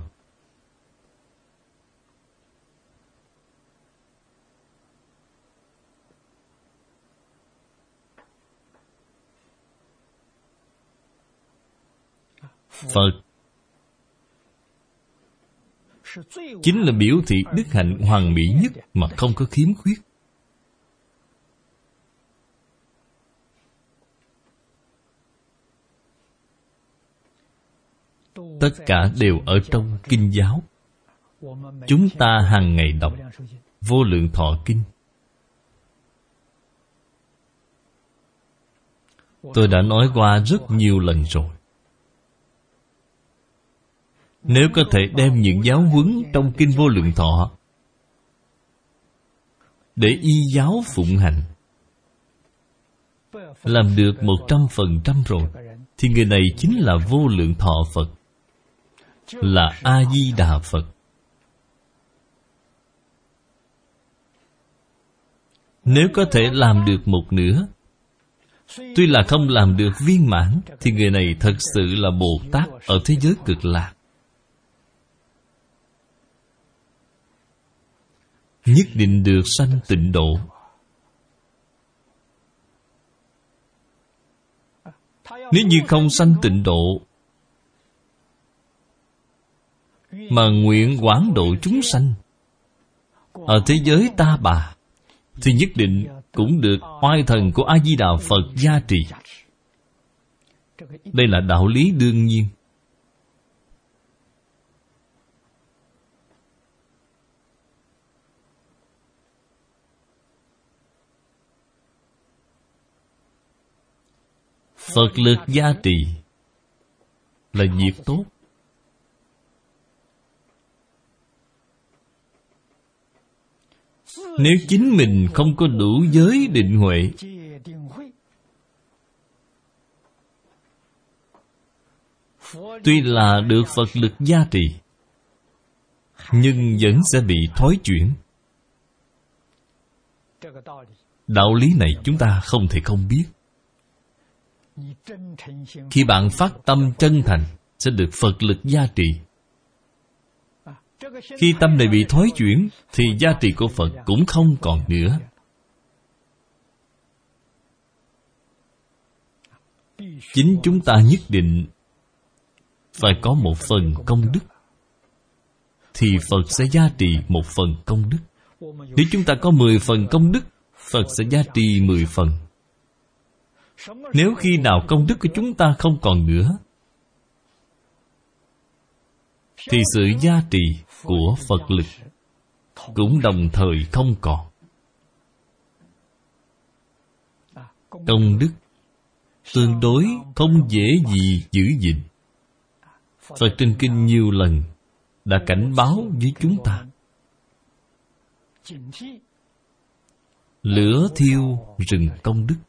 Phật chính là biểu thị đức hạnh hoàn mỹ nhất mà không có khiếm khuyết. Tất cả đều ở trong kinh giáo. Chúng ta hàng ngày đọc Vô Lượng Thọ Kinh. Tôi đã nói qua rất nhiều lần rồi. Nếu có thể đem những giáo huấn trong Kinh Vô Lượng Thọ để y giáo phụng hành, làm được một trăm phần trăm rồi, thì người này chính là Vô Lượng Thọ Phật, là A-di-đà Phật. Nếu có thể làm được một nửa, tuy là không làm được viên mãn, thì người này thật sự là Bồ Tát ở thế giới Cực Lạc. Nhất định được sanh tịnh độ. Nếu như không sanh tịnh độ mà nguyện quảng độ chúng sanh ở thế giới Ta Bà, thì nhất định cũng được oai thần của A-di-đà Phật gia trì. Đây là đạo lý đương nhiên. Phật lực gia trì là việc tốt. Nếu chính mình không có đủ giới định huệ, tuy là được Phật lực gia trì, nhưng vẫn sẽ bị thói chuyển. Đạo lý này chúng ta không thể không biết. Khi bạn phát tâm chân thành, sẽ được Phật lực gia trì. Khi tâm này bị thói chuyển, thì gia trì của Phật cũng không còn nữa. Chính chúng ta nhất định phải có một phần công đức, thì Phật sẽ gia trì một phần công đức. Nếu chúng ta có mười phần công đức, Phật sẽ gia trì mười phần. Nếu khi nào công đức của chúng ta không còn nữa, thì sự gia trì của Phật lực cũng đồng thời không còn. Công đức tương đối không dễ gì giữ gìn. Phật trên kinh nhiều lần đã cảnh báo với chúng ta: lửa thiêu rừng công đức.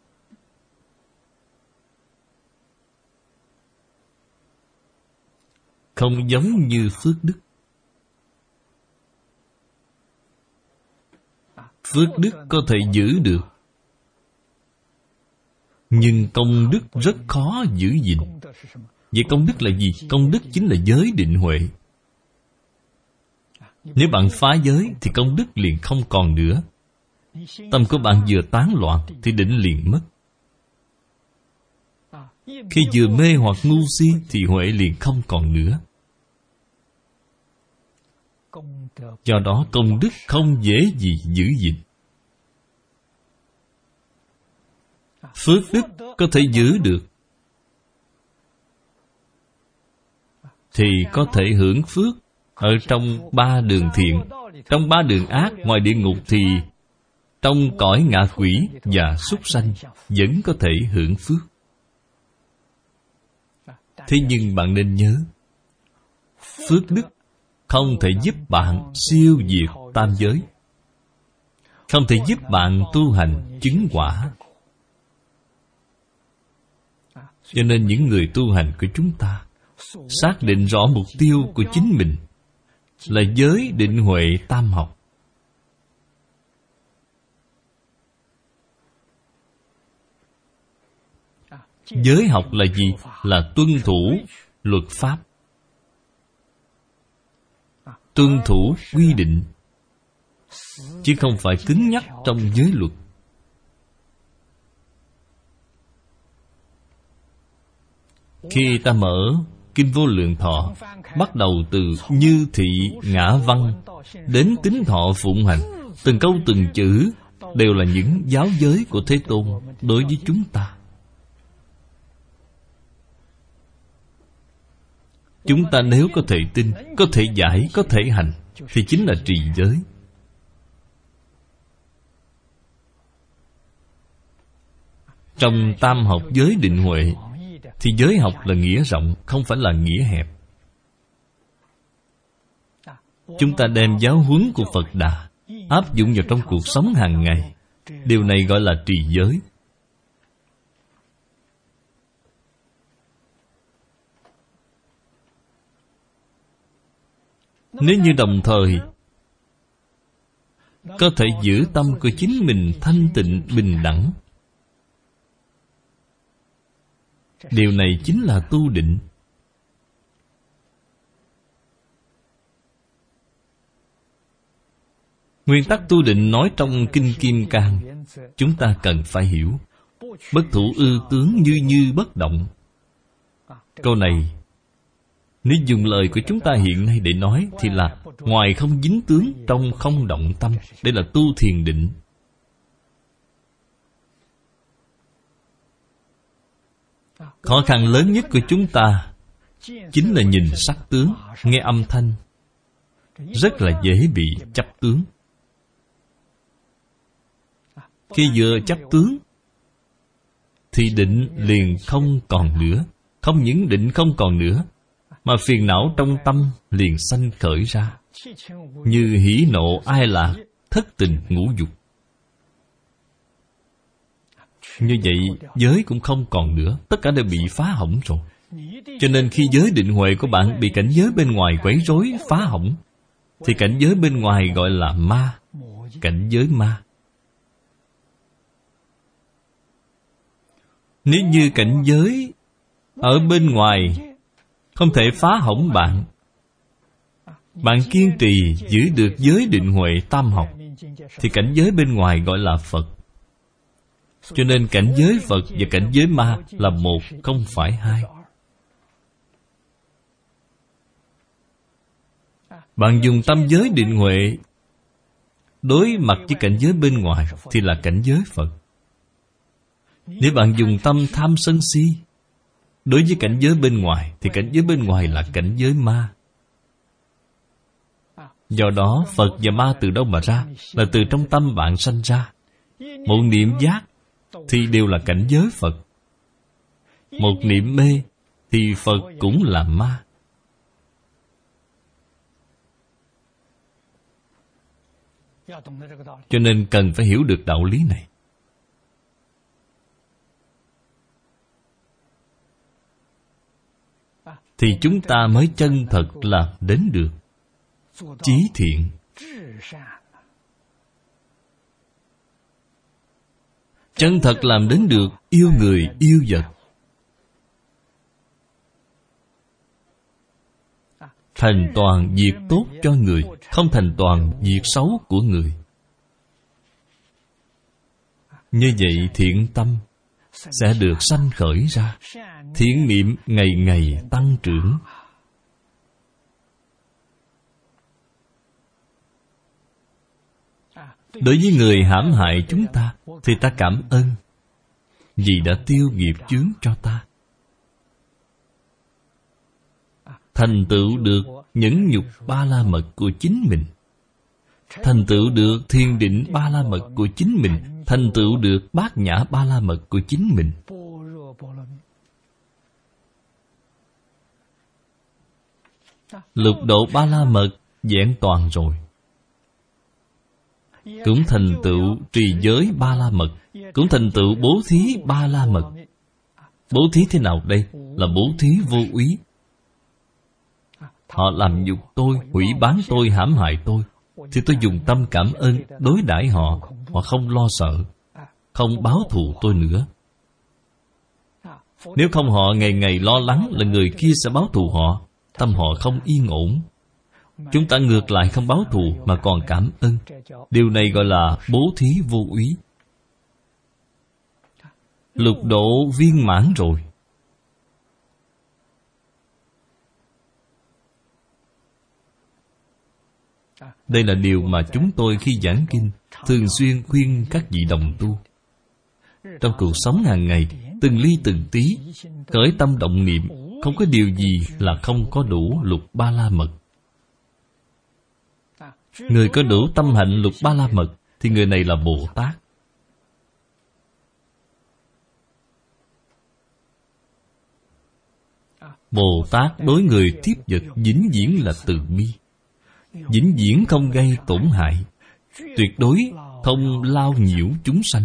Không giống như phước đức. Phước đức có thể giữ được, nhưng công đức rất khó giữ gìn. Vậy công đức là gì? Công đức chính là giới định huệ. Nếu bạn phá giới thì công đức liền không còn nữa. Tâm của bạn vừa tán loạn thì định liền mất. Khi vừa mê hoặc ngu si thì huệ liền không còn nữa. Do đó công đức không dễ gì giữ gìn. Phước đức có thể giữ được thì có thể hưởng phước ở trong ba đường thiện. Trong ba đường ác, ngoài địa ngục thì trong cõi ngạ quỷ và súc sanh vẫn có thể hưởng phước. Thế nhưng bạn nên nhớ, phước đức không thể giúp bạn siêu diệt tam giới, không thể giúp bạn tu hành chứng quả. Cho nên những người tu hành của chúng ta xác định rõ mục tiêu của chính mình là giới định huệ tam học. Giới học là gì? Là tuân thủ luật pháp, tuân thủ quy định, chứ không phải cứng nhắc trong giới luật. Khi ta mở Kinh Vô Lượng Thọ, bắt đầu từ như thị ngã văn đến tính thọ phụng hành, từng câu từng chữ đều là những giáo giới của Thế Tôn đối với chúng ta. Chúng ta nếu có thể tin, có thể giải, có thể hành thì chính là trì giới. Trong tam học giới định huệ thì giới học là nghĩa rộng, không phải là nghĩa hẹp. Chúng ta đem giáo huấn của Phật Đà áp dụng vào trong cuộc sống hàng ngày. Điều này gọi là trì giới. Nếu như đồng thời có thể giữ tâm của chính mình thanh tịnh bình đẳng, điều này chính là tu định. Nguyên tắc tu định nói trong Kinh Kim Cang, chúng ta cần phải hiểu. Bất thủ ư tướng như như bất động. Câu này nếu dùng lời của chúng ta hiện nay để nói thì là ngoài không dính tướng, trong không động tâm. Đây là tu thiền định. Khó khăn lớn nhất của chúng ta chính là nhìn sắc tướng, nghe âm thanh, rất là dễ bị chấp tướng. Khi vừa chấp tướng thì định liền không còn nữa. Không những định không còn nữa, mà phiền não trong tâm liền sanh khởi ra, như hỉ nộ ai lạc, thất tình ngũ dục. Như vậy giới cũng không còn nữa, tất cả đều bị phá hỏng rồi. Cho nên khi giới định huệ của bạn bị cảnh giới bên ngoài quấy rối, phá hỏng, thì cảnh giới bên ngoài gọi là ma, cảnh giới ma. Nếu như cảnh giới ở bên ngoài không thể phá hỏng bạn, bạn kiên trì giữ được giới định huệ tam học, thì cảnh giới bên ngoài gọi là Phật. Cho nên cảnh giới Phật và cảnh giới ma là một, không phải hai. Bạn dùng tâm giới định huệ đối mặt với cảnh giới bên ngoài thì là cảnh giới Phật. Nếu bạn dùng tâm tham sân si đối với cảnh giới bên ngoài thì cảnh giới bên ngoài là cảnh giới ma. Do đó Phật và ma từ đâu mà ra? Là từ trong tâm bạn sanh ra. Một niệm giác thì đều là cảnh giới Phật. Một niệm mê thì Phật cũng là ma. Cho nên cần phải hiểu được đạo lý này. Thì chúng ta mới chân thật làm đến được chí thiện. Chân thật làm đến được yêu người yêu vật. Thành toàn việc tốt cho người, không thành toàn việc xấu của người. Như vậy thiện tâm sẽ được sanh khởi ra, thiện niệm ngày ngày tăng trưởng. Đối với người hãm hại chúng ta thì ta cảm ơn, vì đã tiêu nghiệp chướng cho ta, thành tựu được nhẫn nhục ba la mật của chính mình, thành tựu được thiền định ba la mật của chính mình, thành tựu được bát nhã ba la mật của chính mình. Lục độ ba la mật vẹn toàn rồi, cũng thành tựu trì giới ba la mật, cũng thành tựu bố thí ba la mật. Bố thí thế nào đây? Là bố thí vô úy. Họ làm nhục tôi, hủy bán tôi, hãm hại tôi, thì tôi dùng tâm cảm ơn đối đãi họ. Họ không lo sợ, không báo thù tôi nữa. Nếu không, họ ngày ngày lo lắng là người kia sẽ báo thù họ, tâm họ không yên ổn. Chúng ta ngược lại không báo thù mà còn cảm ơn. Điều này gọi là bố thí vô úy. Lục độ viên mãn rồi. Đây là điều mà chúng tôi khi giảng kinh thường xuyên khuyên các vị đồng tu. Trong cuộc sống hàng ngày, từng ly từng tí, khởi tâm động niệm, không có điều gì là không có đủ lục ba la mật. Người có đủ tâm hạnh lục ba la mật thì người này là Bồ Tát. Bồ Tát đối người tiếp vật vĩnh viễn là từ bi, vĩnh viễn không gây tổn hại, tuyệt đối không lao nhiễu chúng sanh.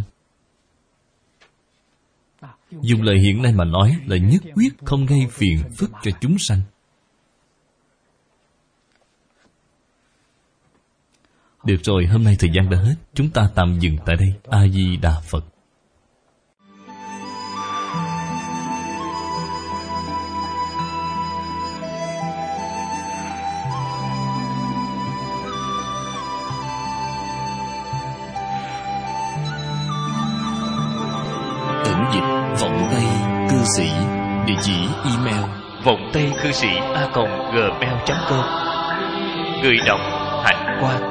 Dùng lời hiện nay mà nói là nhất quyết không gây phiền phức cho chúng sanh. Được rồi, hôm nay thời gian đã hết, chúng ta tạm dừng tại đây. A Di Đà Phật. Ứng dịch vọng tây cư sĩ, địa chỉ email vọng tây cư sĩ a còng gmail chấm com. Người đọc Hạnh Quang.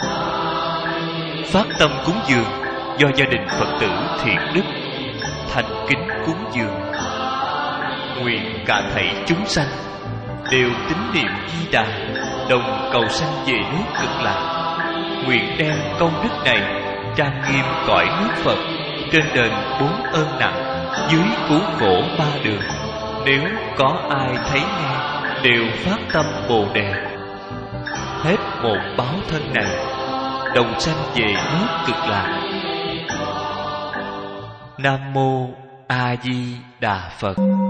Phát tâm cúng dường do gia đình Phật tử Thiện Đức thành kính cúng dường. Nguyện cả thảy chúng sanh đều tín niệm Di Đà, đồng cầu sanh về nước Cực Lạc. Nguyện đem công đức này trang nghiêm cõi nước Phật, trên đền bốn ơn nặng, dưới cứu khổ ba đường. Nếu có ai thấy nghe đều phát tâm Bồ Đề, hết một báo thân này đồng sanh về nước Cực Lạc. Nam mô A Di Đà Phật.